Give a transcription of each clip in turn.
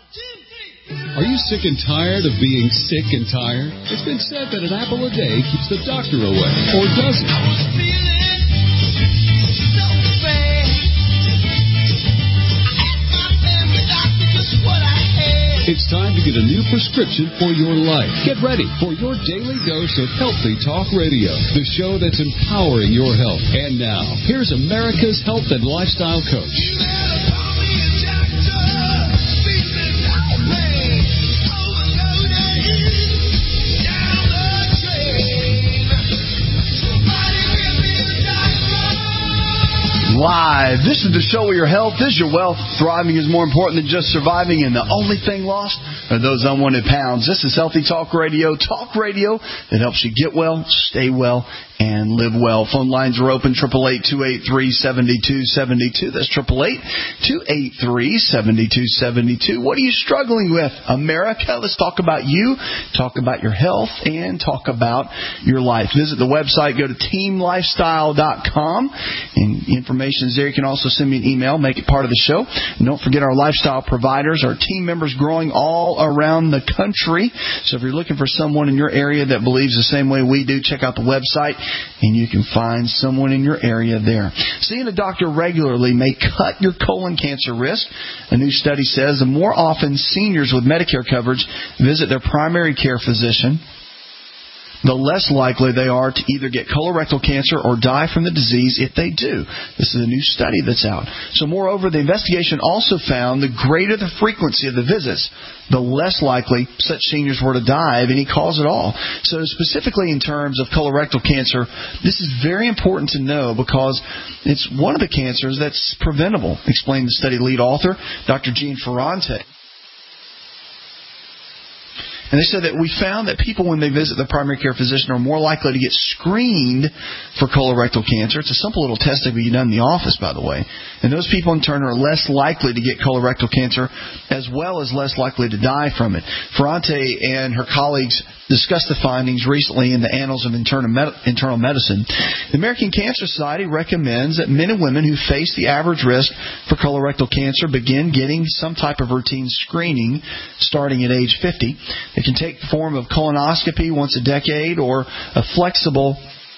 Are you sick and tired of being sick and tired? It's been said that an apple a day keeps the doctor away, or does it? It's time to get a new prescription for your life. Get ready for your daily dose of Healthy Talk Radio, the show that's empowering your health. And now, here's America's health and lifestyle coach. Live. This is the show where your health is your wealth. Thriving is more important than just surviving, and the only thing lost are those unwanted pounds. This is Healthy Talk Radio that helps you get well, stay well, and live well. Phone lines are open, 888-283-7272. That's 888-283-7272. What are you struggling with, America? Let's talk about you, talk about your health, and talk about your life. Visit the website. Go to teamlifestyle.com, and information is there. You can also send me an email, make it part of the show. And don't forget our lifestyle providers, our team members growing all around the country. So if you're looking for someone in your area that believes the same way we do, check out the website, and you can find someone in your area there. Seeing a doctor regularly may cut your colon cancer risk. A new study says the more often seniors with Medicare coverage visit their primary care physician, the less likely they are to either get colorectal cancer or die from the disease if they do. This is a new study that's out. So moreover, the investigation also found the greater the frequency of the visits, the less likely such seniors were to die of any cause at all. So specifically in terms of colorectal cancer, this is very important to know because it's one of the cancers that's preventable, explained the study lead author, Dr. Gene Ferrante. And they said that we found that people, when they visit the primary care physician, are more likely to get screened for colorectal cancer. It's a simple little test that can be done in the office, by the way. And those people, in turn, are less likely to get colorectal cancer, as well as less likely to die from it. Ferrante and her colleagues discussed the findings recently in the Annals of Internal Medicine. The American Cancer Society recommends that men and women who face the average risk for colorectal cancer begin getting some type of routine screening starting at age 50. It can take the form of colonoscopy once a decade or a flexible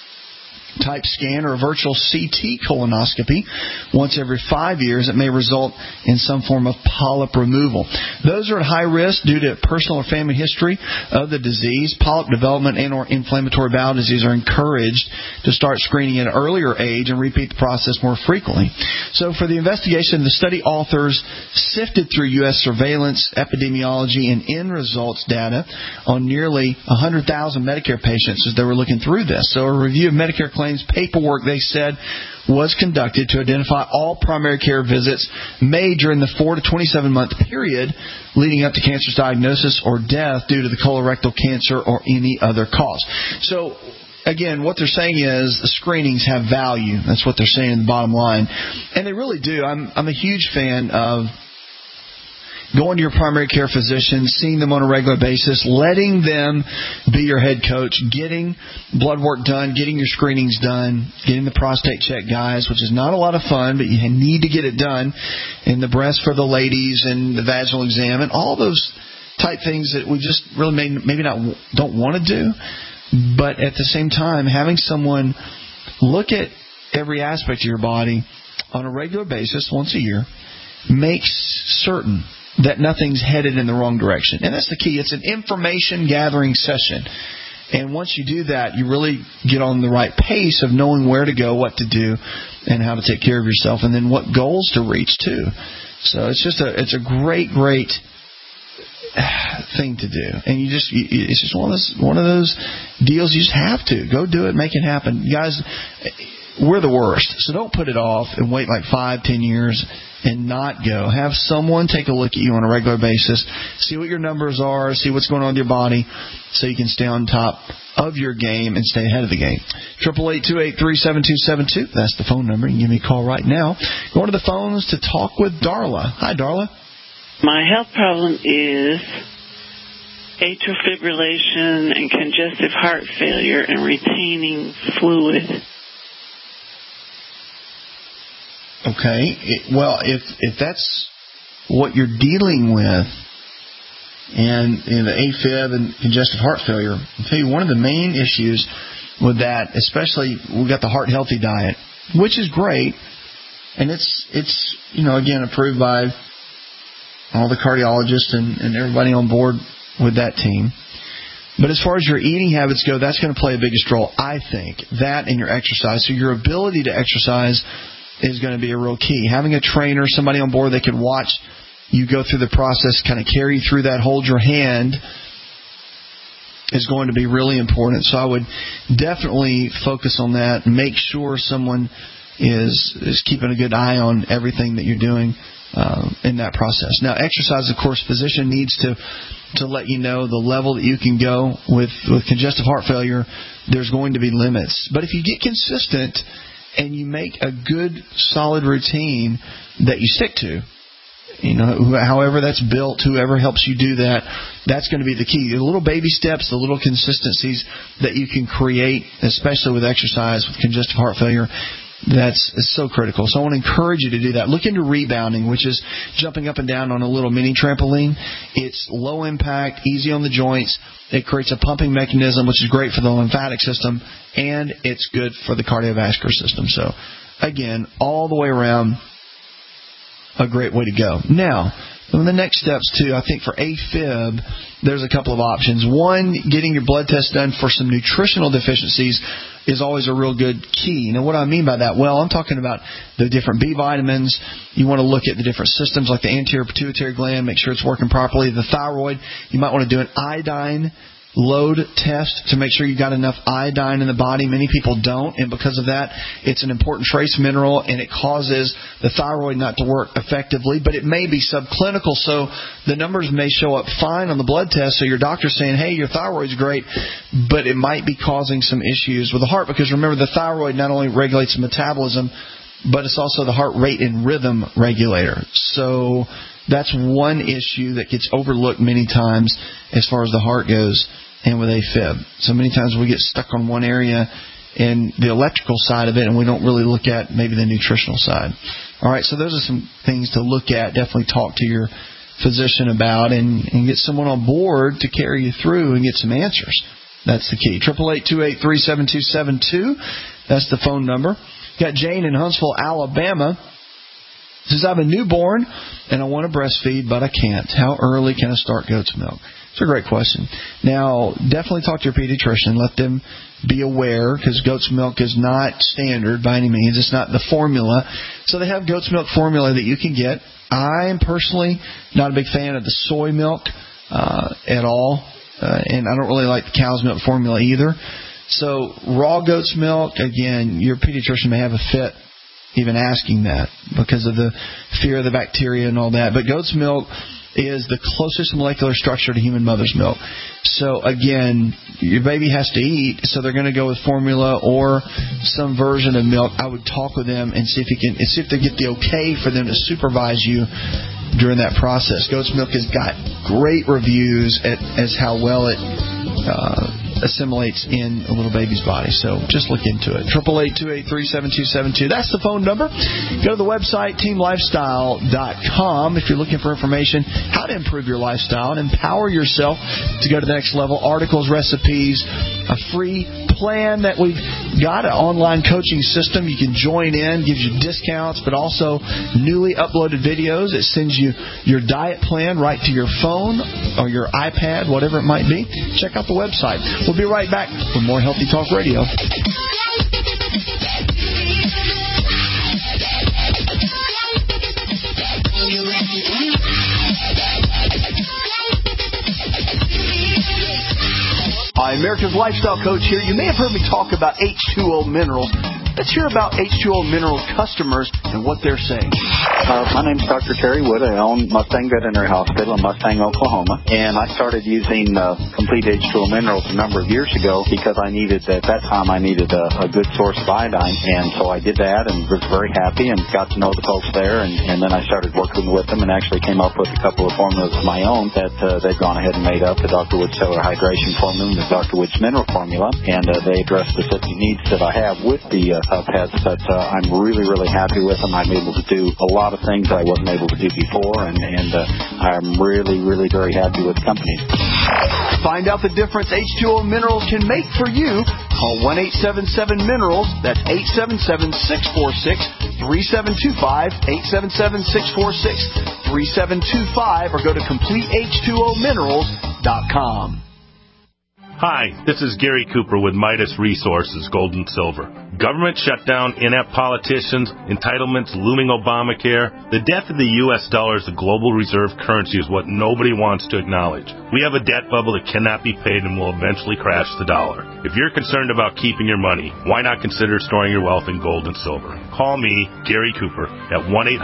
type scan or a virtual CT colonoscopy once every 5 years. It may result in some form of polyp removal. Those are at high risk due to personal or family history of the disease. Polyp development and or inflammatory bowel disease are encouraged to start screening at an earlier age and repeat the process more frequently. So for the investigation, the study authors sifted through U.S. surveillance, epidemiology, and end results data on nearly 100,000 Medicare patients as they were looking through this. So a review of Medicare claims paperwork, they said, was conducted to identify all primary care visits made during the 4 to 27-month period leading up to cancer's diagnosis or death due to the colorectal cancer or any other cause. So, again, what they're saying is the screenings have value. That's what they're saying in the bottom line. And they really do. I'm a huge fan of going to your primary care physician, seeing them on a regular basis, letting them be your head coach, getting blood work done, getting your screenings done, getting the prostate check, guys, which is not a lot of fun, but you need to get it done, and the breast for the ladies and the vaginal exam and all those type things that we just really maybe don't want to do. But at the same time, having someone look at every aspect of your body on a regular basis once a year makes certain that nothing's headed in the wrong direction. And that's the key. It's an information gathering session. And once you do that, you really get on the right pace of knowing where to go, what to do, and how to take care of yourself, and then what goals to reach too. So it's a great thing to do. And it's just one of those deals you just have to. Go do it, make it happen. You guys, we're the worst. So don't put it off and wait like 5-10 years and not go. Have someone take a look at you on a regular basis, see what your numbers are, see what's going on with your body, so you can stay on top of your game and stay ahead of the game. 888-283-7272. That's the phone number. You can give me a call right now. Going to the phones to talk with Darla. Hi, Darla. My health problem is atrial fibrillation and congestive heart failure and retaining fluid. Okay. Well, if that's what you're dealing with, and the AFib and congestive heart failure. I'll tell you, one of the main issues with that, especially we've got the Heart Healthy diet, which is great, and it's again approved by all the cardiologists and everybody on board with that team. But as far as your eating habits go, that's going to play the biggest role, I think. That and your exercise. So your ability to exercise is going to be a real key. Having a trainer, somebody on board that can watch you go through the process, kind of carry you through that, hold your hand, is going to be really important. So I would definitely focus on that and make sure someone is keeping a good eye on everything that you're doing in that process. Now, exercise, of course, physician needs to let you know the level that you can go with congestive heart failure. There's going to be limits. But if you get consistent and you make a good, solid routine that you stick to, however that's built, whoever helps you do that, that's going to be the key. The little baby steps, the little consistencies that you can create, especially with exercise, with congestive heart failure, that's so critical. So I want to encourage you to do that. Look into rebounding, which is jumping up and down on a little mini trampoline. It's low impact, easy on the joints. It creates a pumping mechanism, which is great for the lymphatic system, and it's good for the cardiovascular system. So, again, all the way around, a great way to go. Now, the next steps, too, I think for AFib, there's a couple of options. One, getting your blood test done for some nutritional deficiencies is always a real good key. Now, what do I mean by that? Well, I'm talking about the different B vitamins. You want to look at the different systems like the anterior pituitary gland, make sure it's working properly. The thyroid, you might want to do an iodine load test to make sure you got enough iodine in the body. Many people don't, and because of that, it's an important trace mineral, and it causes the thyroid not to work effectively, but it may be subclinical, so the numbers may show up fine on the blood test, so your doctor's saying, hey, your thyroid's great, but it might be causing some issues with the heart, because remember, the thyroid not only regulates metabolism, but it's also the heart rate and rhythm regulator. So that's one issue that gets overlooked many times as far as the heart goes and with AFib. So many times we get stuck on one area and the electrical side of it, and we don't really look at maybe the nutritional side. All right, so those are some things to look at. Definitely talk to your physician about and get someone on board to carry you through and get some answers. That's the key. 888-283-7272. That's the phone number. Got Jane in Huntsville, Alabama. Says, I have a newborn and I want to breastfeed, but I can't. How early can I start goat's milk? It's a great question. Now, definitely talk to your pediatrician. Let them be aware, because goat's milk is not standard by any means. It's not the formula. So they have goat's milk formula that you can get. I am personally not a big fan of the soy milk at all, and I don't really like the cow's milk formula either. So raw goat's milk, again, your pediatrician may have a fit even asking that because of the fear of the bacteria and all that. But goat's milk is the closest molecular structure to human mother's milk. So, again, your baby has to eat, so they're going to go with formula or some version of milk. I would talk with them and see if they get the okay for them to supervise you during that process. Goat's milk has got great reviews as how well it assimilates in a little baby's body. So just look into it. 888-283-7272. That's the phone number. Go to the website, teamlifestyle.com, if you're looking for information how to improve your lifestyle and empower yourself to go to the next level. Articles, recipes, a free plan that we've got, an online coaching system. You can join in, gives you discounts, but also newly uploaded videos. It sends you your diet plan right to your phone or your iPad, whatever it might be. Check out the website. We'll be right back with more Healthy Talk Radio. Hi, America's Lifestyle Coach here. You may have heard me talk about H2O Minerals. Let's hear about H2O Minerals customers and what they're saying. My name's Dr. Terry Wood. I own Mustang Veterinary Hospital in Mustang, Oklahoma. And I started using Complete H2O Minerals a number of years ago because at that time I needed a good source of iodine. And so I did that and was very happy and got to know the folks there. And then I started working with them and actually came up with a couple of formulas of my own that they've gone ahead and made up. The Dr. Wood Cellular Hydration Formula and the Dr. Wood's Mineral Formula. And they address specific needs that I have with the pets, but I'm really, really happy with them. I'm able to do a lot lot of things I wasn't able to do before, and I'm really, really very happy with the company. Find out the difference H2O Minerals can make for you. Call 1-877-MINERALS. That's 877-646-3725, 877-646-3725, or go to CompleteH2OMinerals.com. Hi, this is Gary Cooper with Midas Resources, Gold and Silver. Government shutdown, inept politicians, entitlements, looming Obamacare. The death of the U.S. dollar as the global reserve currency is what nobody wants to acknowledge. We have a debt bubble that cannot be paid and will eventually crash the dollar. If you're concerned about keeping your money, why not consider storing your wealth in gold and silver? Call me, Gary Cooper, at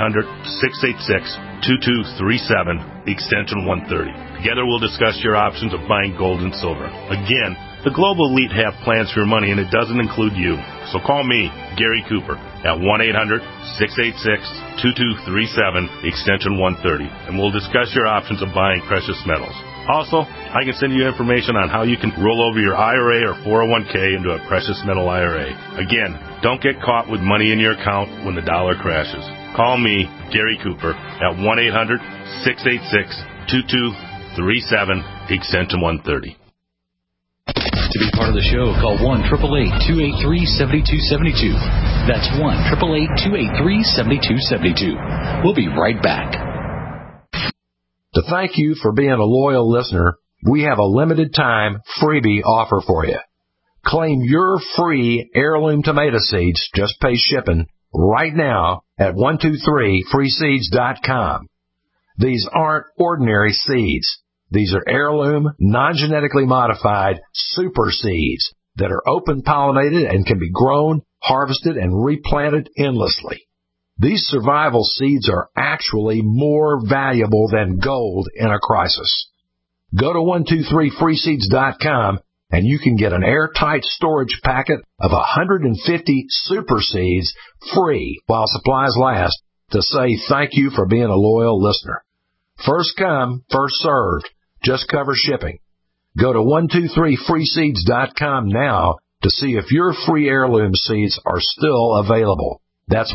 1-800-686-2237, the extension 130. Together we'll discuss your options of buying gold and silver. Again, the global elite have plans for your money, and it doesn't include you. So call me, Gary Cooper, at 1-800-686-2237, extension 130, and we'll discuss your options of buying precious metals. Also, I can send you information on how you can roll over your IRA or 401k into a precious metal IRA. Again, don't get caught with money in your account when the dollar crashes. Call me, Gary Cooper, at 1-800-686-2237, extension 130. To be part of the show, call 1-888-283-7272. That's 1-888-283-7272. We'll be right back. To thank you for being a loyal listener, we have a limited time freebie offer for you. Claim your free heirloom tomato seeds, just pay shipping, right now at 123freeseeds.com. These aren't ordinary seeds. These are heirloom, non-genetically modified super seeds that are open-pollinated and can be grown, harvested, and replanted endlessly. These survival seeds are actually more valuable than gold in a crisis. Go to 123freeseeds.com and you can get an airtight storage packet of 150 super seeds free while supplies last to say thank you for being a loyal listener. First come, first served. Just cover shipping. Go to 123freeseeds.com now to see if your free heirloom seeds are still available. That's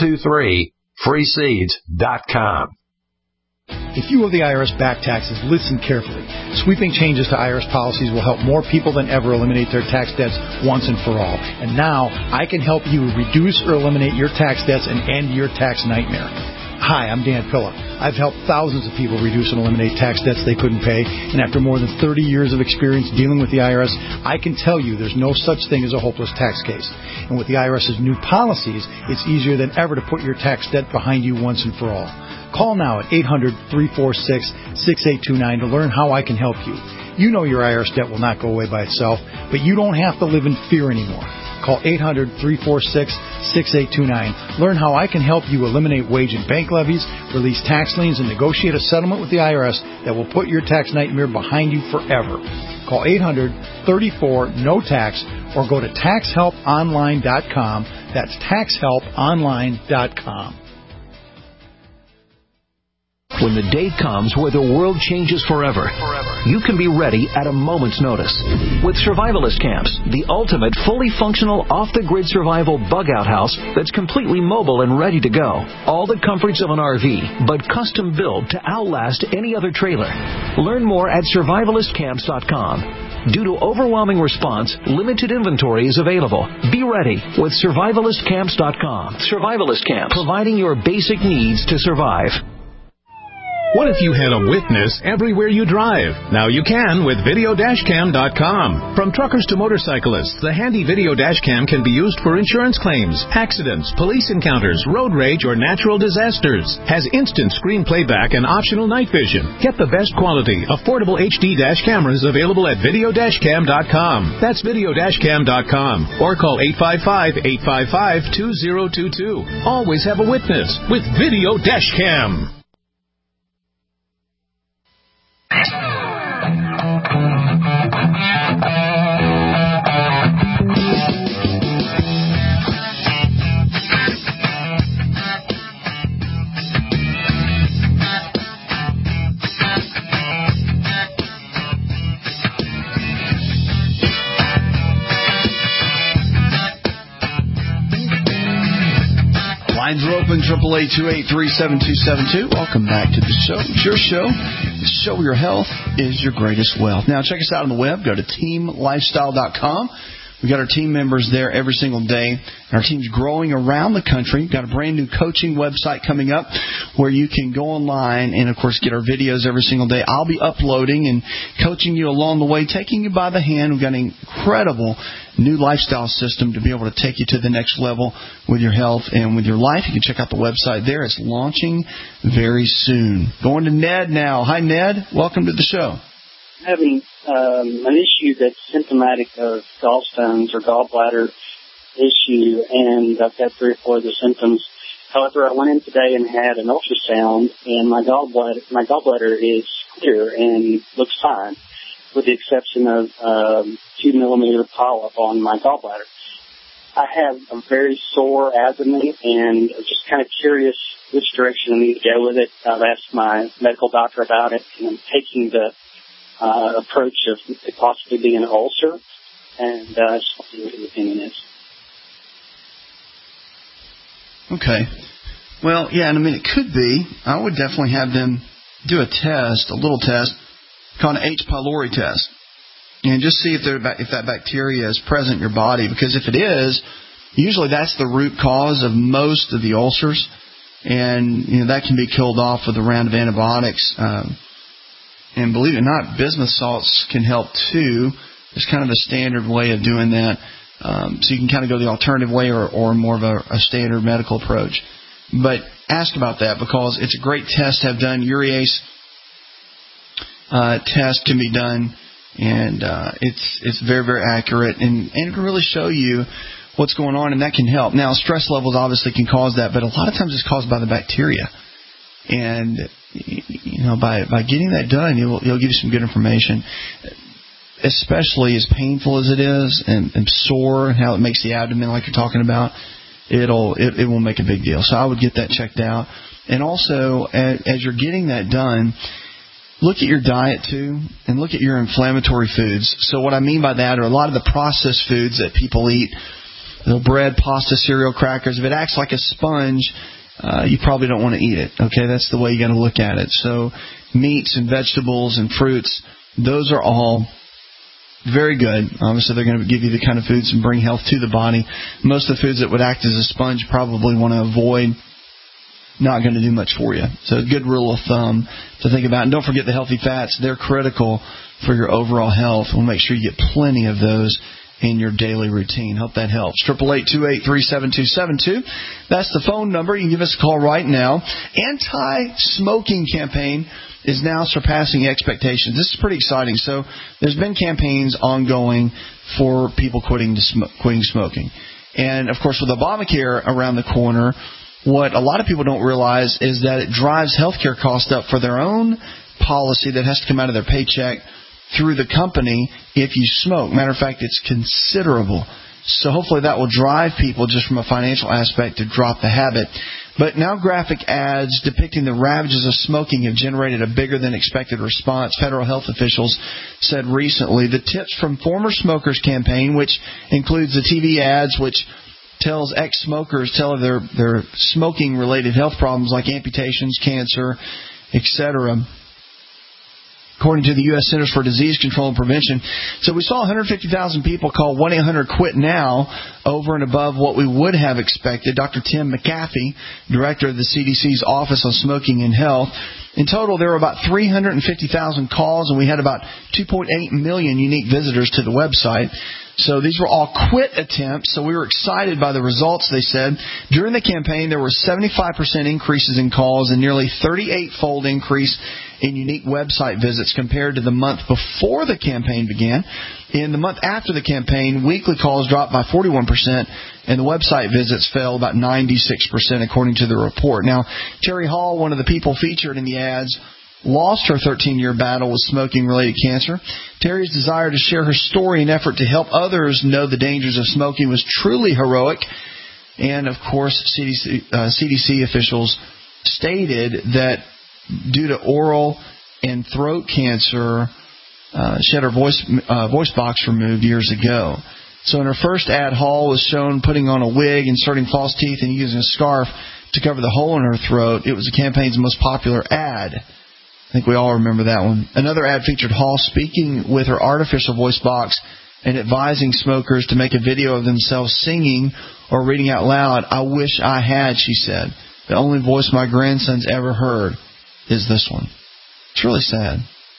123freeseeds.com. If you owe the IRS back taxes, listen carefully. Sweeping changes to IRS policies will help more people than ever eliminate their tax debts once and for all. And now I can help you reduce or eliminate your tax debts and end your tax nightmare. Hi, I'm Dan Pilla. I've helped thousands of people reduce and eliminate tax debts they couldn't pay, and after more than 30 years of experience dealing with the IRS, I can tell you there's no such thing as a hopeless tax case. And with the IRS's new policies, it's easier than ever to put your tax debt behind you once and for all. Call now at 800-346-6829 to learn how I can help you. You know your IRS debt will not go away by itself, but you don't have to live in fear anymore. Call 800-346-6829. Learn how I can help you eliminate wage and bank levies, release tax liens, and negotiate a settlement with the IRS that will put your tax nightmare behind you forever. Call 800-34-NO-TAX or go to TaxHelpOnline.com. That's TaxHelpOnline.com. When the day comes where the world changes forever, you can be ready at a moment's notice. With Survivalist Camps, the ultimate fully functional off-the-grid survival bug-out house that's completely mobile and ready to go. All the comforts of an RV, but custom built to outlast any other trailer. Learn more at survivalistcamps.com. Due to overwhelming response, limited inventory is available. Be ready with survivalistcamps.com. Survivalist Camps, providing your basic needs to survive. What if you had a witness everywhere you drive? Now you can with videodashcam.com. From truckers to motorcyclists, the handy video dashcam can be used for insurance claims, accidents, police encounters, road rage, or natural disasters. Has instant screen playback and optional night vision. Get the best quality, affordable HD dash cameras available at videodashcam.com. That's videodashcam.com. Or call 855-855-2022. Always have a witness with Video Dashcam. Lines are open, 888-283-7272. Welcome back to the show. It's your show. The show where your health is your greatest wealth. Now, check us out on the web. Go to teamlifestyle.com. We've got our team members there every single day. Our team's growing around the country. We've got a brand new coaching website coming up where you can go online and, of course, get our videos every single day. I'll be uploading and coaching you along the way, taking you by the hand. We've got an incredible new lifestyle system to be able to take you to the next level with your health and with your life. You can check out the website there. It's launching very soon. Going to Ned now. Hi, Ned. Welcome to the show. Having an issue that's symptomatic of gallstones or gallbladder issue, and I've got 3 or 4 of the symptoms. However, I went in today and had an ultrasound, and my gallbladder is clear and looks fine, with the exception of 2-millimeter polyp on my gallbladder. I have a very sore abdomen, and I'm just kind of curious which direction I need to go with it. I've asked my medical doctor about it, and I'm taking the approach of it possibly being an ulcer, and just what the opinion is. Okay. Well, yeah, and I mean, it could be. I would definitely have them do a test, a little test, called an H. pylori test, and just see if that bacteria is present in your body, because if it is, usually that's the root cause of most of the ulcers, and that can be killed off with a round of antibiotics. And believe it or not, bismuth salts can help too. It's kind of a standard way of doing that. So you can kind of go the alternative way or more of a standard medical approach. But ask about that, because it's a great test to have done. Urease test can be done, and it's very, very accurate, and it can really show you what's going on, and that can help. Now, stress levels obviously can cause that, but a lot of times it's caused by the bacteria. And by getting that done, it'll give you some good information, especially as painful as it is and sore, and how it makes the abdomen, like you're talking about. It will make a big deal. So I would get that checked out. And also, as you're getting that done, look at your diet too, and look at your inflammatory foods. So what I mean by that are a lot of the processed foods that people eat, bread, pasta, cereal, crackers. If it acts like a sponge, you probably don't want to eat it. Okay, that's the way you got to look at it. So meats and vegetables and fruits, those are all very good. Obviously, they're going to give you the kind of foods and bring health to the body. Most of the foods that would act as a sponge, you probably want to avoid. Not going to do much for you. So a good rule of thumb to think about. And don't forget the healthy fats. They're critical for your overall health. We'll make sure you get plenty of those in your daily routine. Hope that helps. 888-283-7272. That's the phone number. You can give us a call right now. Anti-smoking campaign is now surpassing expectations. This is pretty exciting. So there's been campaigns ongoing for people quitting smoking. And, of course, with Obamacare around the corner, what a lot of people don't realize is that it drives healthcare costs up for their own policy that has to come out of their paycheck through the company if you smoke. Matter of fact, it's considerable. So hopefully that will drive people just from a financial aspect to drop the habit. But now graphic ads depicting the ravages of smoking have generated a bigger than expected response. Federal health officials said recently the Tips from Former Smokers campaign, which includes the TV ads, which tells ex-smokers of their smoking-related health problems like amputations, cancer, etc., according to the U.S. Centers for Disease Control and Prevention. So we saw 150,000 people call 1-800-QUIT-NOW over and above what we would have expected. Dr. Tim McAfee, director of the CDC's Office on Smoking and Health. In total, there were about 350,000 calls, and we had about 2.8 million unique visitors to the website. So these were all quit attempts, so we were excited by the results, they said. During the campaign, there were 75% increases in calls and nearly 38-fold increase in unique website visits compared to the month before the campaign began. In the month after the campaign, weekly calls dropped by 41%, and the website visits fell about 96%, according to the report. Now, Terry Hall, one of the people featured in the ads, lost her 13-year battle with smoking-related cancer. Terry's desire to share her story and effort to help others know the dangers of smoking was truly heroic. And, of course, CDC officials stated that due to oral and throat cancer, she had her voice box removed years ago. So in her first ad, Hall was shown putting on a wig, inserting false teeth, and using a scarf to cover the hole in her throat. It was the campaign's most popular ad. I think we all remember that one. Another ad featured Hall speaking with her artificial voice box and advising smokers to make a video of themselves singing or reading out loud. I wish I had, she said. The only voice my grandson's ever heard is this one. It's really sad.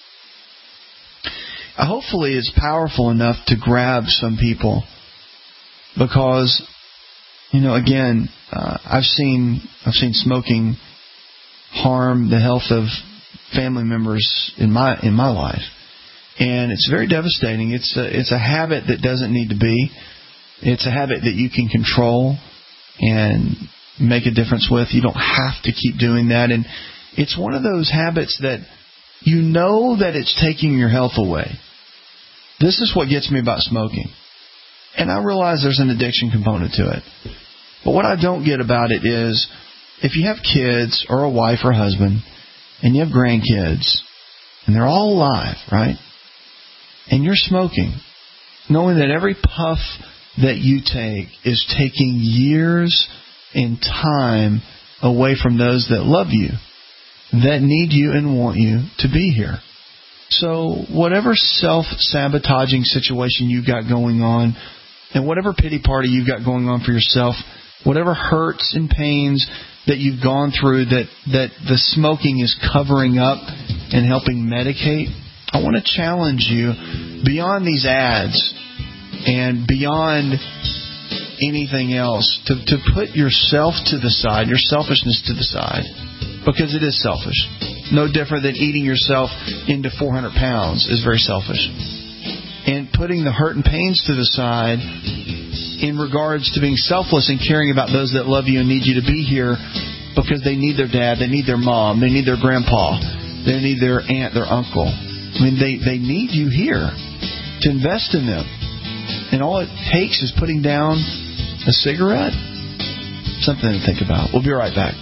Hopefully it's powerful enough to grab some people because, again, I've seen smoking harm the health of family members in my life, and it's very devastating. It's a habit that doesn't need to be. It's a habit that you can control and make a difference with. You don't have to keep doing that, and it's one of those habits that you know that it's taking your health away. This is what gets me about smoking. And I realize there's an addiction component to it. But what I don't get about it is if you have kids or a wife or husband and you have grandkids and they're all alive, right? And you're smoking, knowing that every puff that you take is taking years in time away from those that love you, that need you and want you to be here. So whatever self-sabotaging situation you've got going on, and whatever pity party you've got going on for yourself, whatever hurts and pains that you've gone through that the smoking is covering up and helping medicate, I want to challenge you beyond these ads and beyond anything else to put yourself to the side, your selfishness to the side, because it is selfish. No different than eating yourself into 400 pounds is very selfish. And putting the hurt and pains to the side in regards to being selfless and caring about those that love you and need you to be here because they need their dad, they need their mom, they need their grandpa, they need their aunt, their uncle. I mean, they need you here to invest in them. And all it takes is putting down a cigarette. Something to think about. We'll be right back.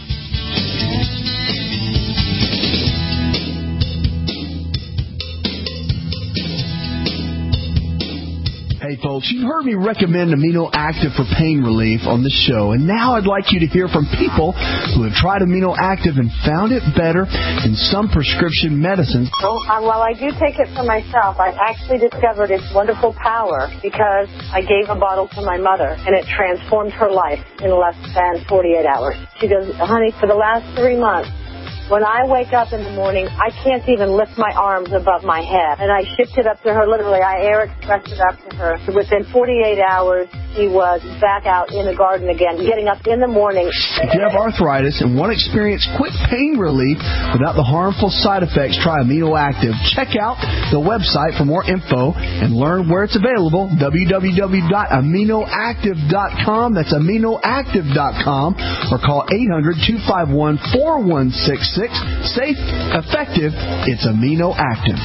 Hey folks, you've heard me recommend Amino Active for pain relief on the show, and now I'd like you to hear from people who have tried Amino Active and found it better than some prescription medicines. Well, I do take it for myself. I actually discovered its wonderful power because I gave a bottle to my mother, and it transformed her life in less than 48 hours. She goes, honey, for the last 3 months, when I wake up in the morning, I can't even lift my arms above my head. And I shipped it up to her, literally. I air expressed it up to her. Within 48 hours, she was back out in the garden again, getting up in the morning. If you have arthritis and want to experience quick pain relief without the harmful side effects, try Amino Active. Check out the website for more info and learn where it's available, www.aminoactive.com. That's aminoactive.com, or call 800-251-4166. Safe, effective, it's Amino Active.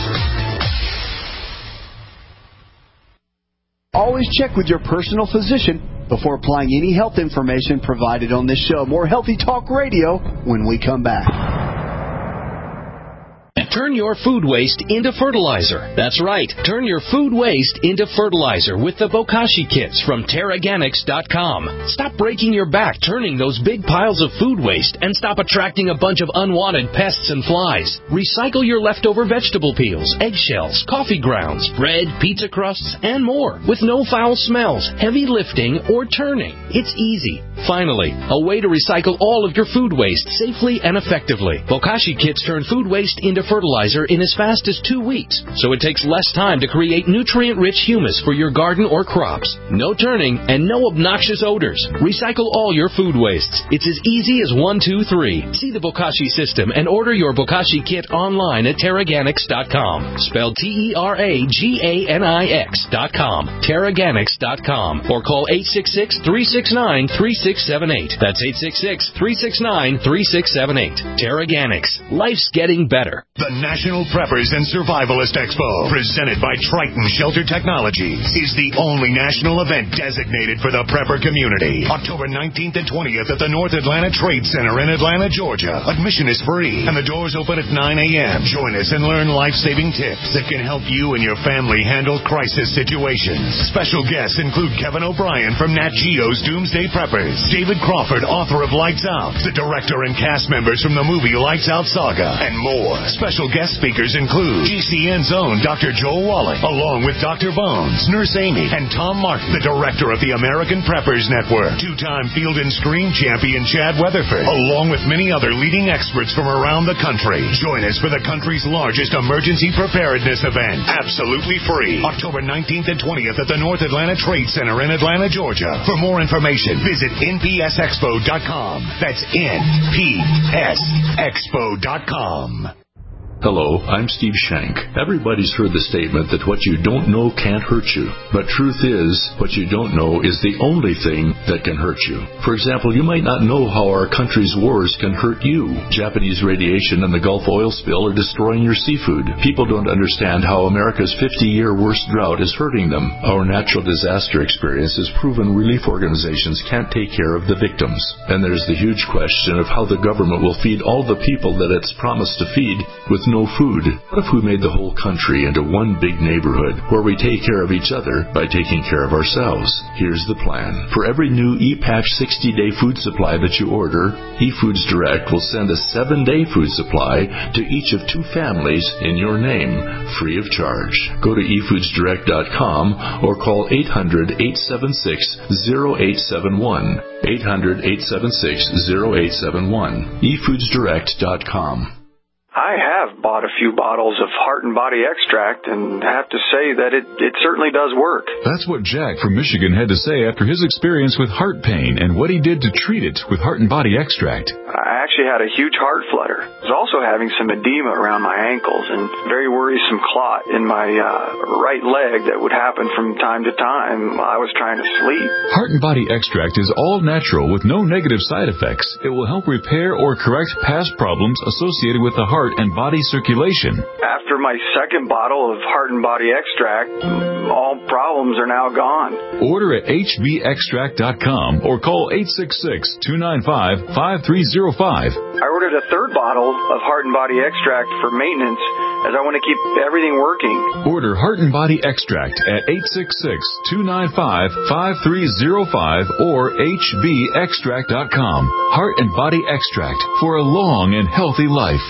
Always check with your personal physician before applying any health information provided on this show. More Healthy Talk Radio when we come back. Turn your food waste into fertilizer. That's right. Turn your food waste into fertilizer with the Bokashi kits from Terraganics.com. Stop breaking your back turning those big piles of food waste and stop attracting a bunch of unwanted pests and flies. Recycle your leftover vegetable peels, eggshells, coffee grounds, bread, pizza crusts, and more with no foul smells, heavy lifting, or turning. It's easy. Finally, a way to recycle all of your food waste safely and effectively. Bokashi kits turn food waste into fertilizer in as fast as 2 weeks, so it takes less time to create nutrient-rich humus for your garden or crops. No turning and no obnoxious odors. Recycle all your food wastes. It's as easy as 1, 2, 3. See the Bokashi system and order your Bokashi kit online at Terraganics.com. Spelled Terraganix.com. Terraganics.com. Or call 866-369-3678. That's 866-369-3678. Terraganics. Life's getting better. The The National Preppers and Survivalist Expo, presented by Triton Shelter Technologies, is the only national event designated for the prepper community. October 19th and 20th at the North Atlanta Trade Center in Atlanta, Georgia. Admission is free, and the doors open at 9 a.m. Join us and learn life-saving tips that can help you and your family handle crisis situations. Special guests include Kevin O'Brien from Nat Geo's Doomsday Preppers, David Crawford, author of Lights Out, the director and cast members from the movie Lights Out Saga, and more. Special guest speakers include GCN's own Dr. Joel Wallach, along with Dr. Bones, Nurse Amy, and Tom Martin, the director of the American Preppers Network, two-time Field and Scream champion Chad Weatherford, along with many other leading experts from around the country. Join us for the country's largest emergency preparedness event, absolutely free, October 19th and 20th at the North Atlanta Trade Center in Atlanta, Georgia. For more information, visit npsexpo.com. That's npsexpo.com. Hello, I'm Steve Shank. Everybody's heard the statement that what you don't know can't hurt you. But truth is, what you don't know is the only thing that can hurt you. For example, you might not know how our country's wars can hurt you. Japanese radiation and the Gulf oil spill are destroying your seafood. People don't understand how America's 50-year worst drought is hurting them. Our natural disaster experience has proven relief organizations can't take care of the victims. And there's the huge question of how the government will feed all the people that it's promised to feed with no food. What if we made the whole country into one big neighborhood where we take care of each other by taking care of ourselves? Here's the plan. For every new ePatch 60-day food supply that you order, eFoods Direct will send a 7-day food supply to each of 2 families in your name, free of charge. Go to efoodsdirect.com or call 800-876-0871. 800-876-0871. efoodsdirect.com. I have bought a few bottles of Heart and Body Extract and have to say that it certainly does work. That's what Jack from Michigan had to say after his experience with heart pain and what he did to treat it with Heart and Body Extract. I actually had a huge heart flutter. I was also having some edema around my ankles and very worrisome clot in my right leg that would happen from time to time while I was trying to sleep. Heart and Body Extract is all natural with no negative side effects. It will help repair or correct past problems associated with the heart and body circulation. After my second bottle of Heart and Body Extract, all problems are now gone. Order at hbextract.com or call 866-295-5305. I ordered a third bottle of Heart and Body Extract for maintenance as I want to keep everything working. Order Heart and Body Extract at 866-295-5305 or hbextract.com. Heart and Body Extract for a long and healthy life.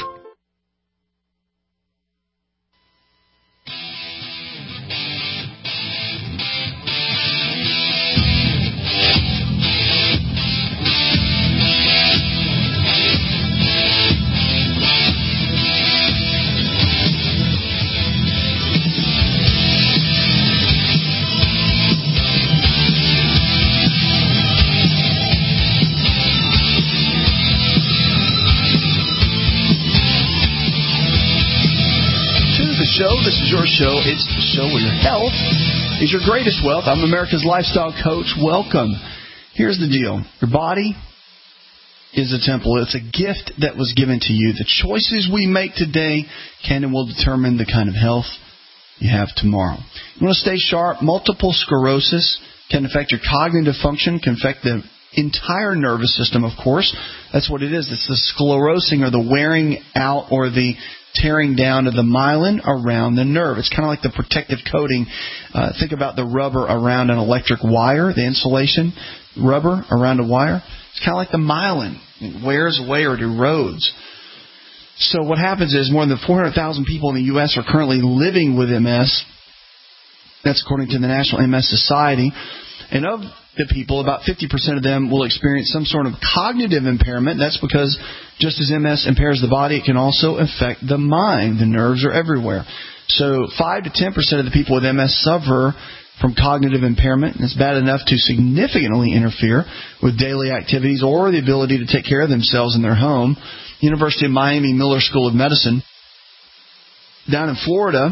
This is your show. It's the show where your health is your greatest wealth. I'm America's Lifestyle Coach. Welcome. Here's the deal. Your body is a temple. It's a gift that was given to you. The choices we make today can and will determine the kind of health you have tomorrow. You want to stay sharp? Multiple sclerosis can affect your cognitive function, can affect the entire nervous system, of course. That's what it is. It's the sclerosing or the wearing out or the tearing down of the myelin around the nerve. It's kind of like the protective coating. Think about the rubber around an electric wire, the insulation rubber around a wire. It's kind of like the myelin. It wears away or it erodes. So what happens is more than 400,000 people in the U.S. are currently living with MS. That's according to the National MS Society. And of the people, about 50% of them will experience some sort of cognitive impairment. That's because just as MS impairs the body, it can also affect the mind. The nerves are everywhere. So 5 to 10% of the people with MS suffer from cognitive impairment. And it's bad enough to significantly interfere with daily activities or the ability to take care of themselves in their home. University of Miami Miller School of Medicine down in Florida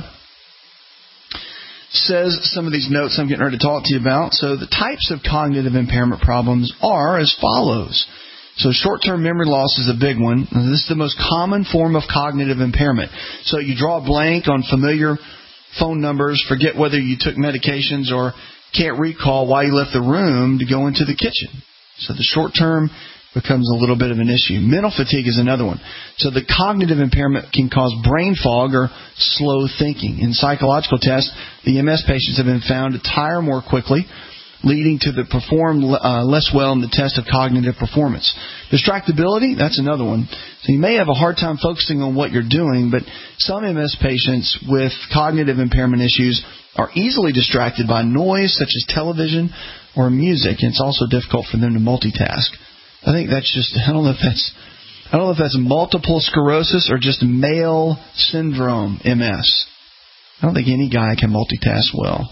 says some of these notes I'm getting ready to talk to you about. So the types of cognitive impairment problems are as follows. So short-term memory loss is a big one. This is the most common form of cognitive impairment. So you draw a blank on familiar phone numbers, forget whether you took medications, or can't recall why you left the room to go into the kitchen. So the short-term becomes a little bit of an issue. Mental fatigue is another one. So the cognitive impairment can cause brain fog or slow thinking. In psychological tests, the MS patients have been found to tire more quickly, leading to the perform less well in the test of cognitive performance. Distractibility, that's another one. So you may have a hard time focusing on what you're doing, but some MS patients with cognitive impairment issues are easily distracted by noise such as television or music, and it's also difficult for them to multitask. I think that's just, I don't know if that's multiple sclerosis or just male syndrome MS. I don't think any guy can multitask well.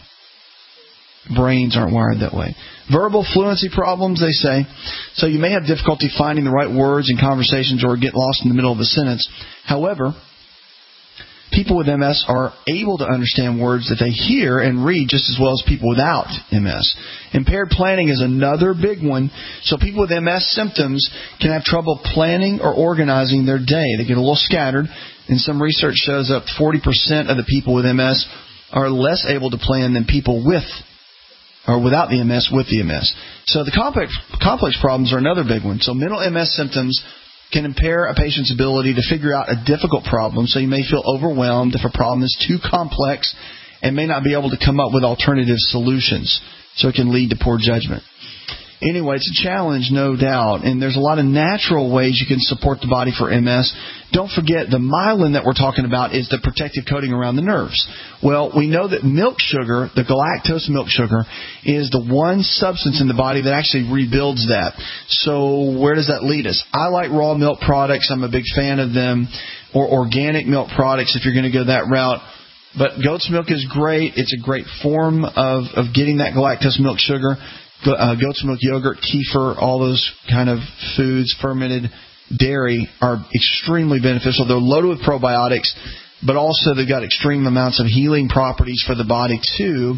Brains aren't wired that way. Verbal fluency problems, they say. So you may have difficulty finding the right words in conversations or get lost in the middle of a sentence. However, people with MS are able to understand words that they hear and read just as well as people without MS. Impaired planning is another big one. So people with MS symptoms can have trouble planning or organizing their day. They get a little scattered. And some research shows up 40% of the people with MS are less able to plan than people with or without the MS with the MS. So the complex problems are another big one. So mental MS symptoms can impair a patient's ability to figure out a difficult problem. So you may feel overwhelmed if a problem is too complex and may not be able to come up with alternative solutions. So it can lead to poor judgment. Anyway, it's a challenge, no doubt, and there's a lot of natural ways you can support the body for MS. Don't forget, the myelin that we're talking about is the protective coating around the nerves. Well, we know that milk sugar, the galactose milk sugar, is the one substance in the body that actually rebuilds that. So where does that lead us? I like raw milk products. I'm a big fan of them. Or organic milk products if you're going to go that route. But goat's milk is great. It's a great form of getting that galactose milk sugar. Goat's milk yogurt, kefir, all those kind of foods, fermented dairy, are extremely beneficial. They're loaded with probiotics, but also they've got extreme amounts of healing properties for the body too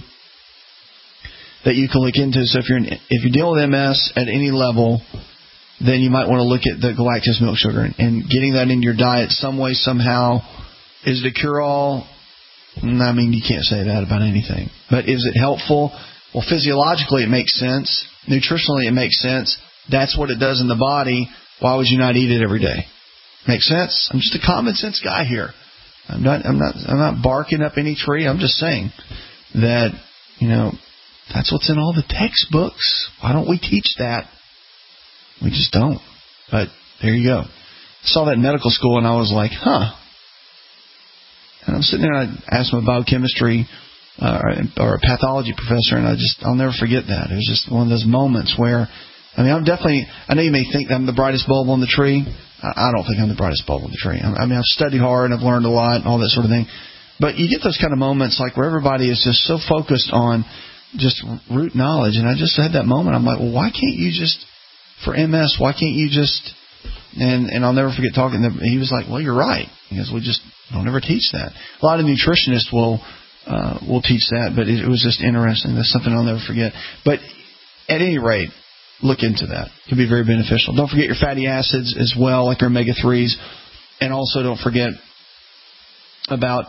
that you can look into. So if you're dealing with MS at any level, then you might want to look at the galactose milk sugar and getting that in your diet some way, somehow. Is it a cure-all? I mean, you can't say that about anything. But is it helpful? Well, physiologically it makes sense. Nutritionally it makes sense. That's what it does in the body. Why would you not eat it every day? Make sense? I'm just a common sense guy here. I'm not barking up any tree. I'm just saying that, that's what's in all the textbooks. Why don't we teach that? We just don't. But there you go. I saw that in medical school and I was like, huh. And I'm sitting there and I asked my biochemistry or a pathology professor, and I'll never forget that. It was just one of those moments where, I know you may think I'm the brightest bulb on the tree. I don't think I'm the brightest bulb on the tree. I've studied hard and I've learned a lot and all that sort of thing. But you get those kind of moments like where everybody is just so focused on just root knowledge. And I just had that moment. I'm like, well, why can't you just, for MS, why can't you just, and I'll never forget talking to him. He was like, well, you're right. Because we just don't ever teach that. A lot of nutritionists will teach that, but it was just interesting. That's something I'll never forget. But at any rate, look into that. It can be very beneficial. Don't forget your fatty acids as well, like your omega-3s. And also don't forget about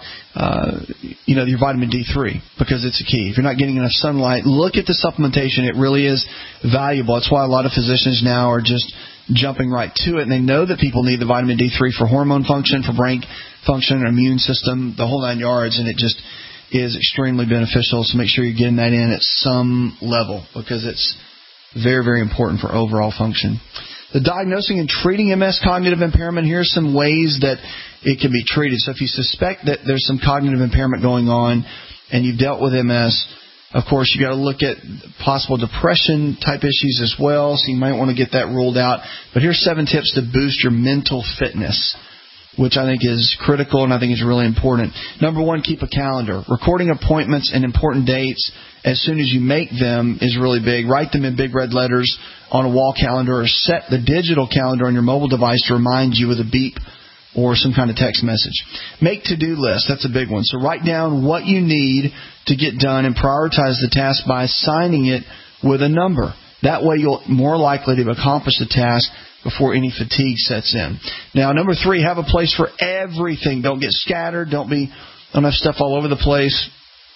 your vitamin D3, because it's a key. If you're not getting enough sunlight, look at the supplementation. It really is valuable. That's why a lot of physicians now are just jumping right to it, and they know that people need the vitamin D3 for hormone function, for brain function, immune system, the whole 9 yards, and it just is extremely beneficial. So make sure you're getting that in at some level, because it's very, very important for overall function. The diagnosing and treating MS cognitive impairment, here are some ways that it can be treated. So if you suspect that there's some cognitive impairment going on and you've dealt with MS, of course, you've got to look at possible depression type issues as well, so you might want to get that ruled out. But here's 7 tips to boost your mental fitness, which I think is critical and I think is really important. Number 1, keep a calendar. Recording appointments and important dates as soon as you make them is really big. Write them in big red letters on a wall calendar, or set the digital calendar on your mobile device to remind you with a beep or some kind of text message. Make to-do lists. That's a big one. So write down what you need to get done and prioritize the task by assigning it with a number. That way you're more likely to accomplish the task before any fatigue sets in. Now, number 3, have a place for everything. Don't get scattered. Don't have stuff all over the place.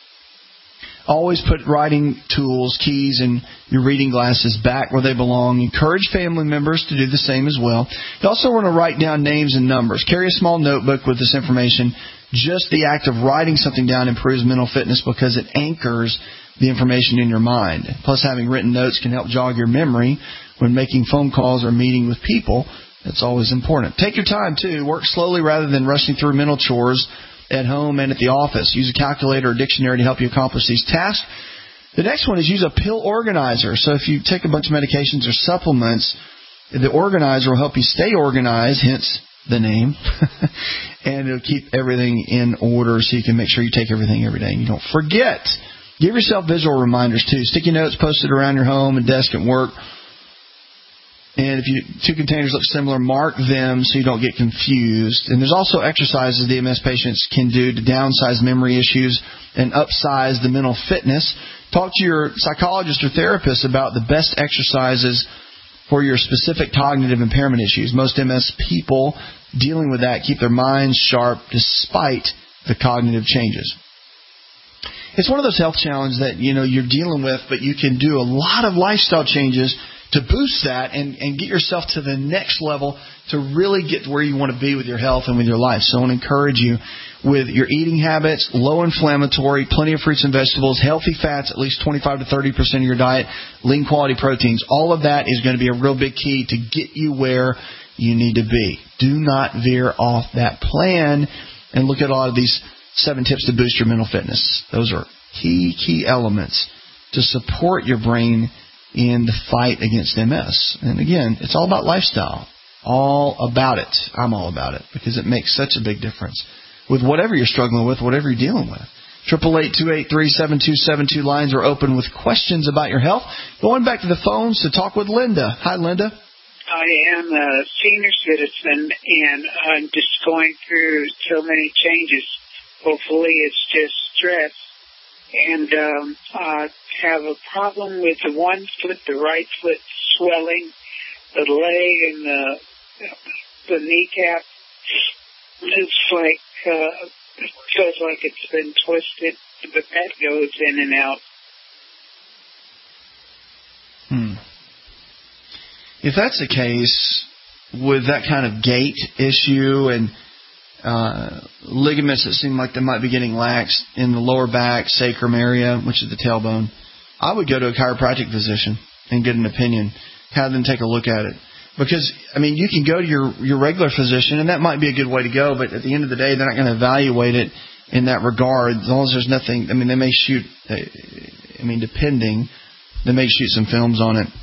Always put writing tools, keys, and your reading glasses back where they belong. Encourage family members to do the same as well. You also want to write down names and numbers. Carry a small notebook with this information. Just the act of writing something down improves mental fitness because it anchors the information in your mind. Plus, having written notes can help jog your memory when making phone calls or meeting with people. That's always important. Take your time, too. Work slowly rather than rushing through mental chores at home and at the office. Use a calculator or dictionary to help you accomplish these tasks. The next one is use a pill organizer. So if you take a bunch of medications or supplements, the organizer will help you stay organized, hence the name, and it'll keep everything in order so you can make sure you take everything every day and you don't forget. Give yourself visual reminders, too. Sticky notes posted around your home and desk at work. And if 2 containers look similar, mark them so you don't get confused. And there's also exercises the MS patients can do to downsize memory issues and upsize the mental fitness. Talk to your psychologist or therapist about the best exercises for your specific cognitive impairment issues. Most MS people dealing with that keep their minds sharp despite the cognitive changes. It's one of those health challenges that you're dealing with, but you can do a lot of lifestyle changes to boost that and get yourself to the next level to really get to where you want to be with your health and with your life. So I want to encourage you with your eating habits, low inflammatory, plenty of fruits and vegetables, healthy fats, at least 25 to 30% of your diet, lean quality proteins. All of that is going to be a real big key to get you where you need to be. Do not veer off that plan and look at a lot of these 7 tips to boost your mental fitness. Those are key elements to support your brain in the fight against MS. And again, it's all about lifestyle. All about it. I'm all about it because it makes such a big difference with whatever you're struggling with, whatever you're dealing with. 888-283-7272 lines are open with questions about your health. Going back to the phones to talk with Linda. Hi, Linda. I am a senior citizen, and I'm just going through so many changes. Hopefully it's just stress. And I have a problem with the one foot, the right foot swelling, the leg and the kneecap. It's like, it feels like it's been twisted, but that goes in and out. If that's the case, with that kind of gait issue and ligaments that seem like they might be getting lax in the lower back, sacrum area, which is the tailbone, I would go to a chiropractic physician and get an opinion, have them take a look at it. Because, you can go to your regular physician, and that might be a good way to go, but at the end of the day, they're not going to evaluate it in that regard. As long as there's nothing, they may shoot, depending, they may shoot some films on it.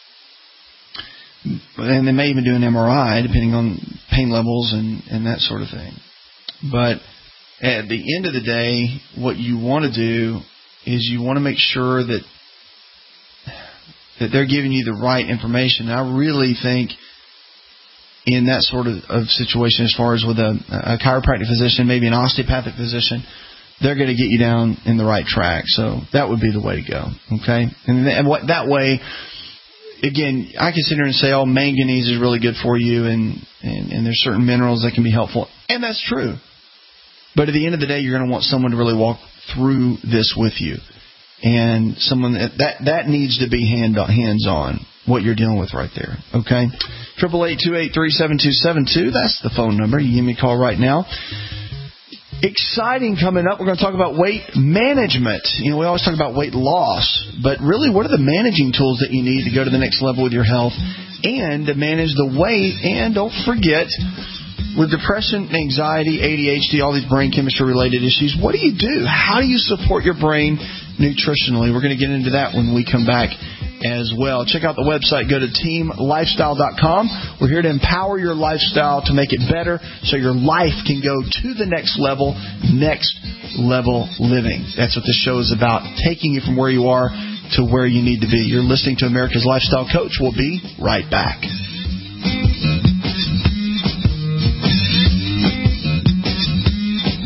And they may even do an MRI, depending on pain levels and that sort of thing. But at the end of the day, what you want to do is you want to make sure that they're giving you the right information. I really think in that sort of situation, as far as with a chiropractic physician, maybe an osteopathic physician, they're going to get you down in the right track. So that would be the way to go. Okay? And that way, again, I can sit here and say, manganese is really good for you, and there's certain minerals that can be helpful. And that's true. But at the end of the day, you're going to want someone to really walk through this with you. And someone that needs to be hands-on, what you're dealing with right there. Okay? 888-283-7272. That's the phone number. You give me a call right now. Exciting coming up. We're going to talk about weight management. We always talk about weight loss, but really, what are the managing tools that you need to go to the next level with your health and to manage the weight? And don't forget, with depression, anxiety, ADHD, all these brain chemistry related issues, what do you do? How do you support your brain nutritionally? We're going to get into that when we come back as well. Check out the website. Go to teamlifestyle.com. We're here to empower your lifestyle to make it better so your life can go to the next level living. That's what this show is about, taking you from where you are to where you need to be. You're listening to America's Lifestyle Coach. We'll be right back.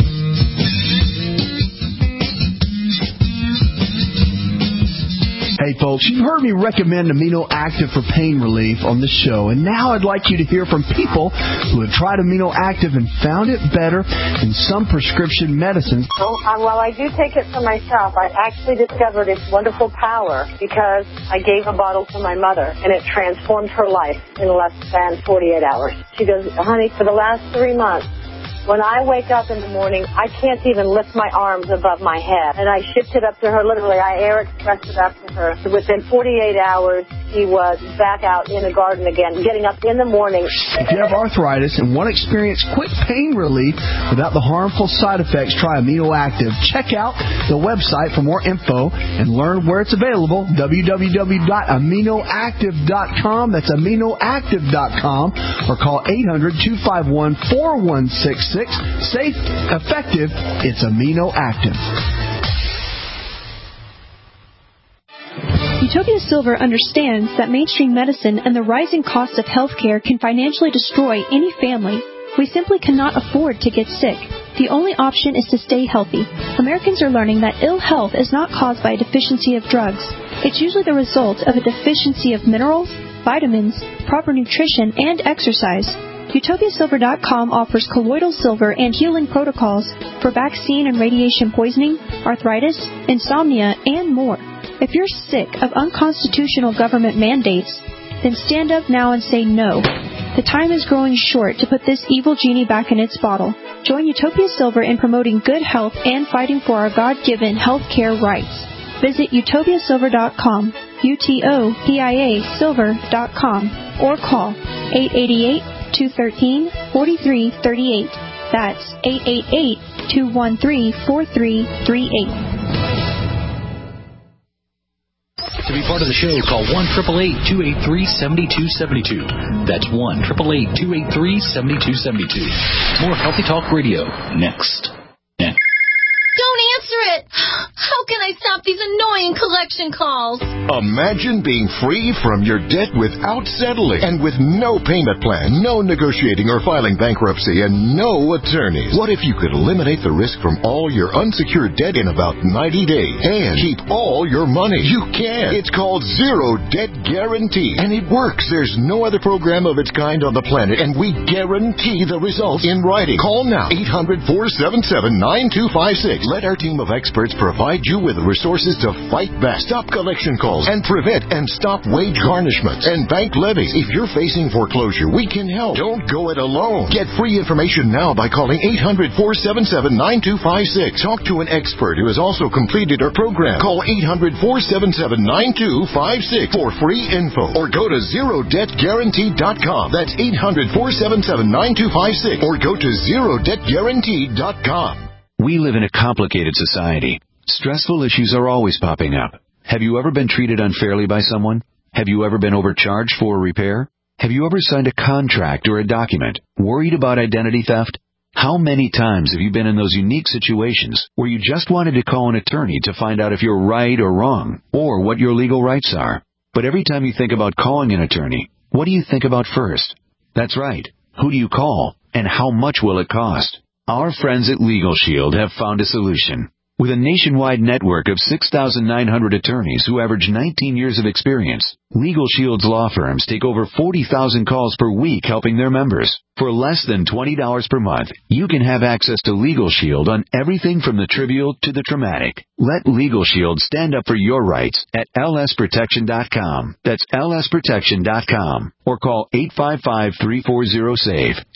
Hey, Hey folks, you've heard me recommend Amino Active for pain relief on the show, and now I'd like you to hear from people who have tried Amino Active and found it better than some prescription medicines. While I do take it for myself, I actually discovered its wonderful power because I gave a bottle to my mother, and it transformed her life in less than 48 hours. She goes, honey, for the last 3 months, when I wake up in the morning, I can't even lift my arms above my head. And I shipped it up to her, literally. I air expressed it up to her. So within 48 hours, she was back out in the garden again, getting up in the morning. If you have arthritis and want to experience quick pain relief without the harmful side effects, try Amino Active. Check out the website for more info and learn where it's available, www.aminoactive.com. That's aminoactive.com, or call 800-251-4166. Safe, effective, it's Amino Active. Utopia Silver understands that mainstream medicine and the rising cost of healthcare can financially destroy any family. We simply cannot afford to get sick. The only option is to stay healthy. Americans are learning that ill health is not caused by a deficiency of drugs. It's usually the result of a deficiency of minerals, vitamins, proper nutrition, and exercise. UtopiaSilver.com offers colloidal silver and healing protocols for vaccine and radiation poisoning, arthritis, insomnia, and more. If you're sick of unconstitutional government mandates, then stand up now and say no. The time is growing short to put this evil genie back in its bottle. Join Utopia Silver in promoting good health and fighting for our God-given health care rights. Visit UtopiaSilver.com, UTOPIA Silver.com, or call 888-213-4338. That's 888-213-4338. To be part of the show, call 1-888-283-7272. That's 1-888-283-7272. More Healthy Talk Radio next. Don't answer it! How can I stop these annoying collection calls? Imagine being free from your debt without settling and with no payment plan, no negotiating or filing bankruptcy, and no attorneys. What if you could eliminate the risk from all your unsecured debt in about 90 days and keep all your money? You can. It's called Zero Debt Guarantee, and it works. There's no other program of its kind on the planet, and we guarantee the results in writing. Call now, 800-477-9256. Let our team of experts provide you with the resources to fight back, stop collection calls, and prevent and stop wage garnishments and bank levies. If you're facing foreclosure, we can help. Don't go it alone. Get free information now by calling 800-477-9256. Talk to an expert who has also completed our program. Call 800-477-9256 for free info, or go to ZeroDebtGuarantee.com. That's 800-477-9256, or go to ZeroDebtGuarantee.com. We live in a complicated society. Stressful issues are always popping up. Have you ever been treated unfairly by someone? Have you ever been overcharged for a repair? Have you ever signed a contract or a document? Worried about identity theft? How many times have you been in those unique situations where you just wanted to call an attorney to find out if you're right or wrong, or what your legal rights are? But every time you think about calling an attorney, what do you think about first? That's right. Who do you call, and how much will it cost? Our friends at Legal Shield have found a solution. With a nationwide network of 6,900 attorneys who average 19 years of experience, Legal Shield's law firms take over 40,000 calls per week helping their members. For less than $20 per month, you can have access to Legal Shield on everything from the trivial to the traumatic. Let Legal Shield stand up for your rights at lsprotection.com. That's lsprotection.com. Or call 855-340-SAVE,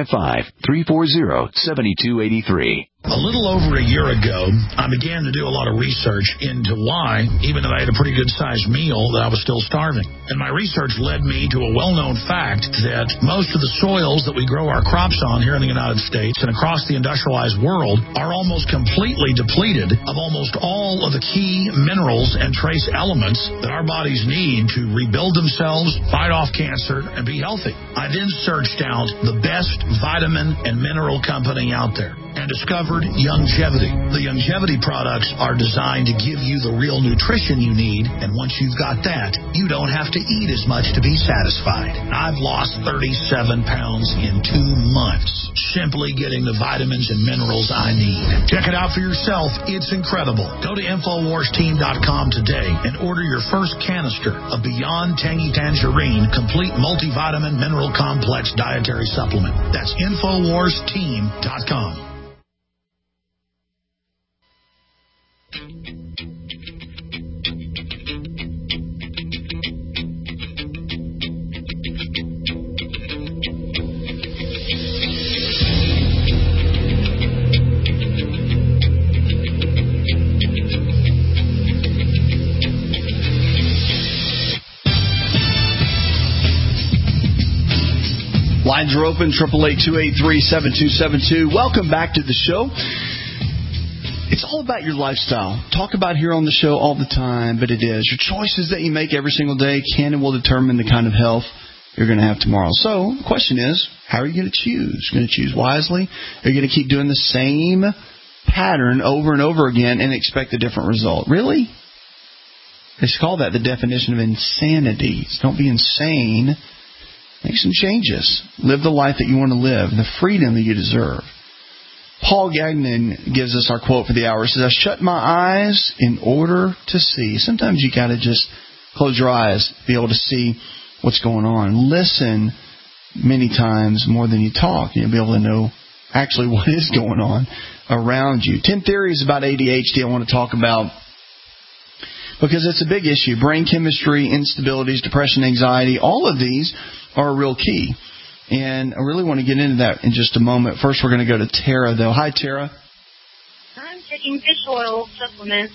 855-340-7283. A little over a year ago, I began to do a lot of research into why, even though I had a pretty good-sized meal, that I was still starving. And my research led me to a well-known fact that most of the soils that we grow our crops on here in the United States and across the industrialized world are almost completely depleted of almost all of the key minerals and trace elements that our bodies need to rebuild themselves, fight off cancer, cancer and be healthy. I then searched out the best vitamin and mineral company out there and discovered Youngevity. The Youngevity products are designed to give you the real nutrition you need, and once you've got that, you don't have to eat as much to be satisfied. I've lost 37 pounds in 2 months, simply getting the vitamins and minerals I need. Check it out for yourself. It's incredible. Go to InfoWarsTeam.com today and order your first canister of Beyond Tangy Tangerine Complete Multivitamin Mineral Complex Dietary Supplement. That's InfoWarsTeam.com. Lines are open, 888-283-7272. Welcome back to the show. It's all about your lifestyle. Talk about here on the show all the time, but it is. Your choices that you make every single day can and will determine the kind of health you're going to have tomorrow. So the question is, how are you going to choose? You're going to choose wisely? Are you going to keep doing the same pattern over and over again and expect a different result? Really? They call that the definition of insanity. So don't be insane. Make some changes. Live the life that you want to live, the freedom that you deserve. Paul Gagnon gives us our quote for the hour. He says, I shut my eyes in order to see. Sometimes you got to just close your eyes, be able to see what's going on. Listen many times more than you talk. You'll be able to know actually what is going on around you. 10 theories about ADHD I want to talk about, because it's a big issue. Brain chemistry, instabilities, depression, anxiety, all of these are a real key. And I really want to get into that in just a moment. First, we're going to go to Tara, though. Hi, Tara. I'm taking fish oil supplements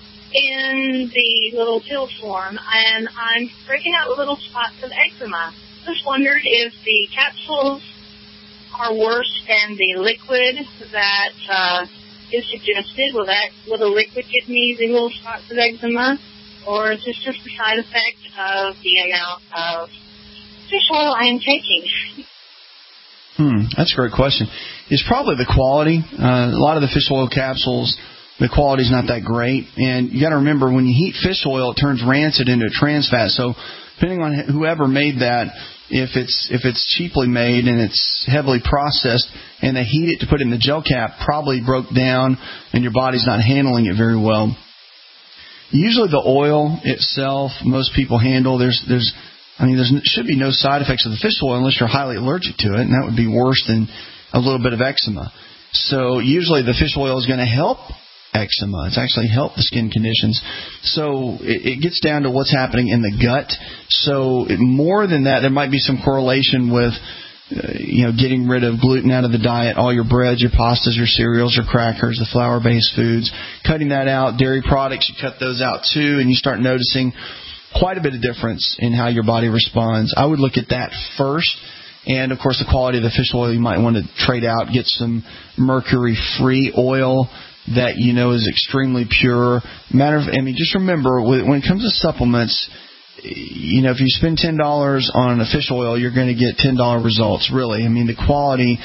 in the little pill form, and I'm breaking out little spots of eczema. Just wondered if the capsules are worse than the liquid that is suggested. Will the liquid give me the little spots of eczema, or is this just a side effect of the amount of fish oil I am taking? That's a great question. It's probably the quality. A lot of the fish oil capsules, the quality's not that great. And you got to remember, when you heat fish oil, it turns rancid into a trans fat. So depending on whoever made that, if it's cheaply made and it's heavily processed and they heat it to put it in the gel cap, probably broke down and your body's not handling it very well. Usually the oil itself, most people handle. There should be no side effects of the fish oil unless you're highly allergic to it, and that would be worse than a little bit of eczema. So usually the fish oil is going to help eczema. It's actually helped the skin conditions. So it gets down to what's happening in the gut. So more than that, there might be some correlation with getting rid of gluten out of the diet, all your breads, your pastas, your cereals, your crackers, the flour-based foods. Cutting that out. Dairy products, you cut those out too, and you start noticing quite a bit of difference in how your body responds. I would look at that first. And, of course, the quality of the fish oil, you might want to trade out, get some mercury-free oil that you know is extremely pure. Just remember, when it comes to supplements, if you spend $10 on a fish oil, you're going to get $10 results, really. The quality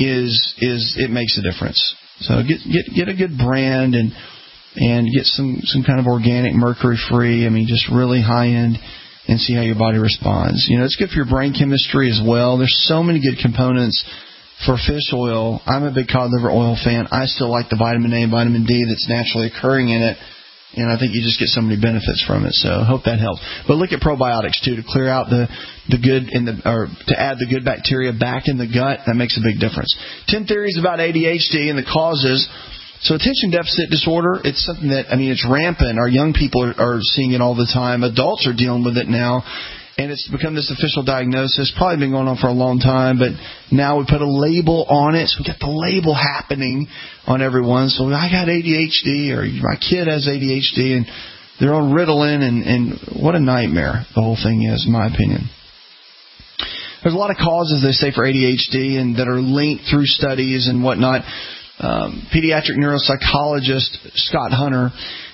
it makes a difference. So get a good brand and get some kind of organic mercury-free, just really high-end, and see how your body responds. It's good for your brain chemistry as well. There's so many good components for fish oil. I'm a big cod liver oil fan. I still like the vitamin A and vitamin D that's naturally occurring in it, and I think you just get so many benefits from it. So I hope that helps. But look at probiotics too, to clear out the good to add the good bacteria back in the gut. That makes a big difference. 10 theories about ADHD and the causes. So attention deficit disorder, it's something that, it's rampant. Our young people are seeing it all the time. Adults are dealing with it now. And it's become this official diagnosis. Probably been going on for a long time, but now we put a label on it. So we got the label happening on everyone. So I got ADHD, or my kid has ADHD, and they're on Ritalin, and what a nightmare the whole thing is, in my opinion. There's a lot of causes, they say, for ADHD, and that are linked through studies and whatnot. Pediatric neuropsychologist Scott Hunter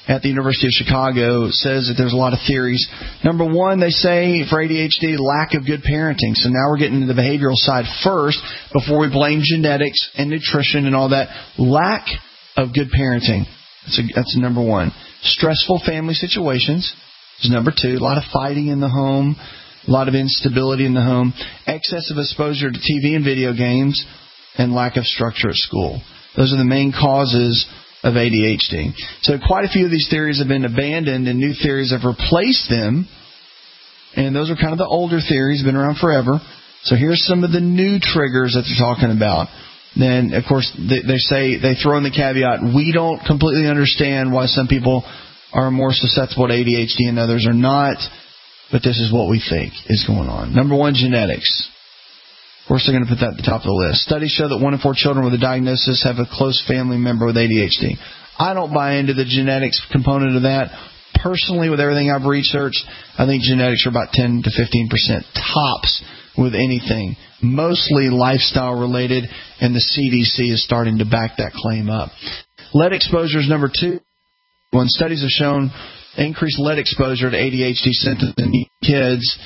at the University of Chicago says that there's a lot of theories. Number one, they say for ADHD, lack of good parenting. So now we're getting into the behavioral side first before we blame genetics and nutrition and all that. Lack of good parenting. That's number one. Stressful family situations is number two. A lot of fighting in the home, a lot of instability in the home, excessive exposure to TV and video games, and lack of structure at school. Those are the main causes of ADHD. So quite a few of these theories have been abandoned and new theories have replaced them. And those are kind of the older theories, been around forever. So here's some of the new triggers that they're talking about. Then, of course, they throw in the caveat, we don't completely understand why some people are more susceptible to ADHD and others are not, but this is what we think is going on. Number one, genetics. Of course, they're going to put that at the top of the list. Studies show that 1 in 4 children with a diagnosis have a close family member with ADHD. I don't buy into the genetics component of that. Personally, with everything I've researched, I think genetics are about 10 to 15% tops with anything. Mostly lifestyle related, and the CDC is starting to back that claim up. Lead exposure is number 2. When studies have shown increased lead exposure to ADHD symptoms in kids,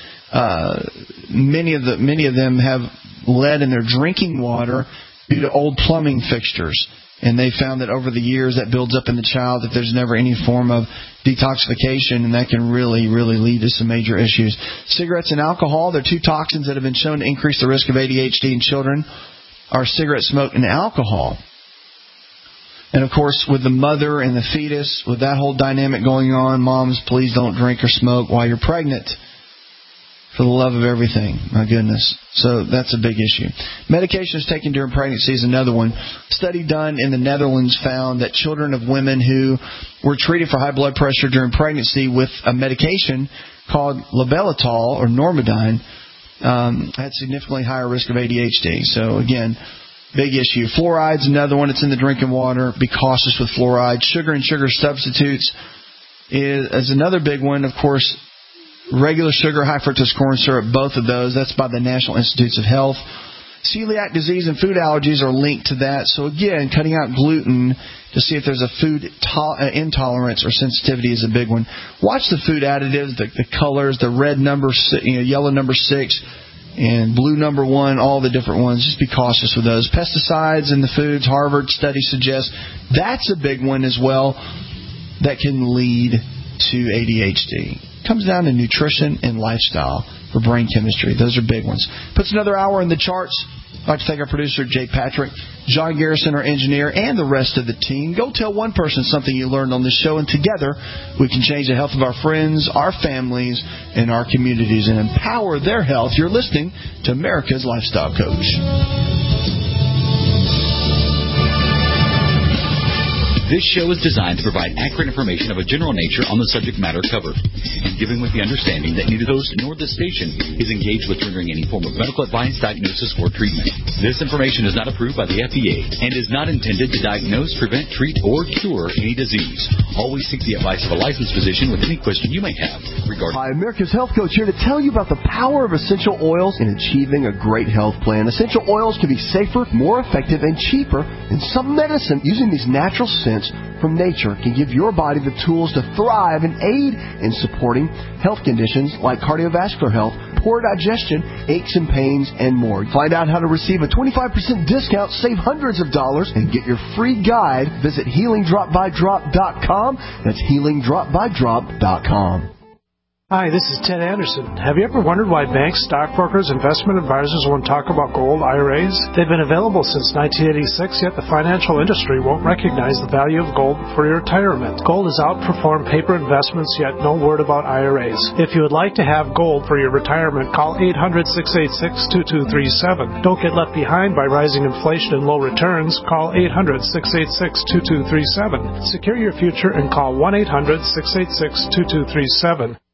many of them have lead in their drinking water due to old plumbing fixtures. And they found that over the years that builds up in the child if there's never any form of detoxification, and that can really, really lead to some major issues. Cigarettes and alcohol, they're 2 toxins that have been shown to increase the risk of ADHD in children, are cigarette smoke and alcohol. And, of course, with the mother and the fetus, with that whole dynamic going on, moms, please don't drink or smoke while you're pregnant. For the love of everything. My goodness. So that's a big issue. Medications taken during pregnancy is another one. A study done in the Netherlands found that children of women who were treated for high blood pressure during pregnancy with a medication called labetalol or Normidine had significantly higher risk of ADHD. So, again, big issue. Fluoride's another one. It's in the drinking water. Be cautious with fluoride. Sugar and sugar substitutes is another big one. Of course, regular sugar, high fructose corn syrup, both of those. That's by the National Institutes of Health. Celiac disease and food allergies are linked to that. So, again, cutting out gluten to see if there's a food intolerance or sensitivity is a big one. Watch the food additives, the colors, the red number, yellow number 6, and blue number 1, all the different ones. Just be cautious with those. Pesticides in the foods, Harvard study suggests that's a big one as well that can lead to ADHD. Comes down to nutrition and lifestyle for brain chemistry. Those are big ones. Puts another hour in the charts. I'd like to thank our producer, Jay Patrick, John Garrison, our engineer, and the rest of the team. Go tell one person something you learned on this show, and together we can change the health of our friends, our families, and our communities and empower their health. You're listening to America's Lifestyle Coach. This show is designed to provide accurate information of a general nature on the subject matter covered, and given with the understanding that neither host nor this station is engaged with rendering any form of medical advice, diagnosis, or treatment. This information is not approved by the FDA and is not intended to diagnose, prevent, treat, or cure any disease. Always seek the advice of a licensed physician with any question you may have regarding... Hi, America's Health Coach here to tell you about the power of essential oils in achieving a great health plan. Essential oils can be safer, more effective, and cheaper than some medicine. Using these natural scents from nature can give your body the tools to thrive and aid in supporting health conditions like cardiovascular health, poor digestion, aches and pains, and more. Find out how to receive a 25% discount, save hundreds of dollars, and get your free guide. Visit HealingDropByDrop.com. That's HealingDropByDrop.com. Hi, this is Ted Anderson. Have you ever wondered why banks, stockbrokers, investment advisors won't talk about gold IRAs? They've been available since 1986, yet the financial industry won't recognize the value of gold for your retirement. Gold has outperformed paper investments, yet no word about IRAs. If you would like to have gold for your retirement, call 800-686-2237. Don't get left behind by rising inflation and low returns. Call 800-686-2237. Secure your future and call 1-800-686-2237.